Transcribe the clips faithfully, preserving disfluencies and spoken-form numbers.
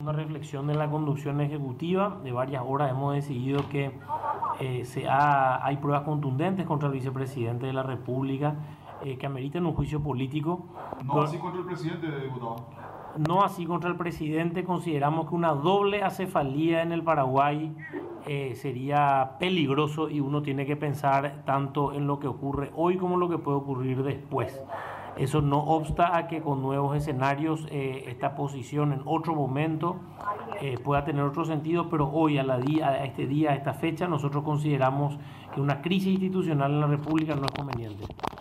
Una reflexión de la conducción ejecutiva de varias horas hemos decidido que eh, se ha, hay pruebas contundentes contra el vicepresidente de la República eh, que ameritan un juicio político. No así contra el presidente, diputado. No así contra el presidente. Consideramos que una doble acefalía en el Paraguay eh, sería peligroso y uno tiene que pensar tanto en lo que ocurre hoy como en lo que puede ocurrir después. Eso no obsta a que con nuevos escenarios eh, esta posición en otro momento eh, pueda tener otro sentido, pero hoy a, la día, a este día, a esta fecha, nosotros consideramos que una crisis institucional en la República no es conveniente.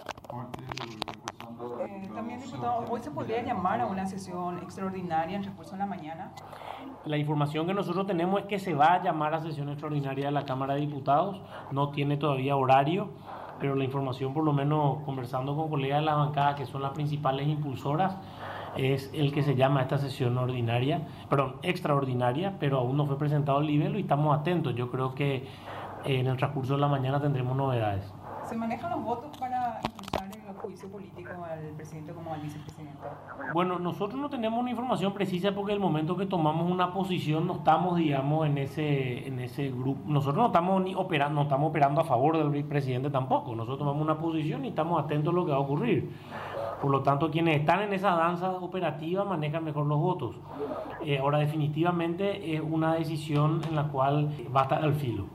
Eh, también, diputado, hoy se podría llamar a una sesión extraordinaria en recurso en la mañana. La información que nosotros tenemos es que se va a llamar a sesión extraordinaria de la Cámara de Diputados, no tiene todavía horario, pero la información, por lo menos conversando con colegas de la bancada que son las principales impulsoras, es el que se llama a esta sesión ordinaria, perdón, extraordinaria, pero aún no fue presentado el libelo y estamos atentos. Yo creo que en el transcurso de la mañana tendremos novedades. ¿Se manejan los votos para impulsar el juicio político al presidente como al vicepresidente? Bueno, nosotros no tenemos una información precisa porque el momento que tomamos una posición no estamos, digamos, en ese, en ese grupo. Nosotros no estamos ni operando, no estamos operando a favor del presidente tampoco. Nosotros tomamos una posición y estamos atentos a lo que va a ocurrir. Por lo tanto, quienes están en esa danza operativa manejan mejor los votos. Eh, ahora, definitivamente es una decisión en la cual va a estar al filo.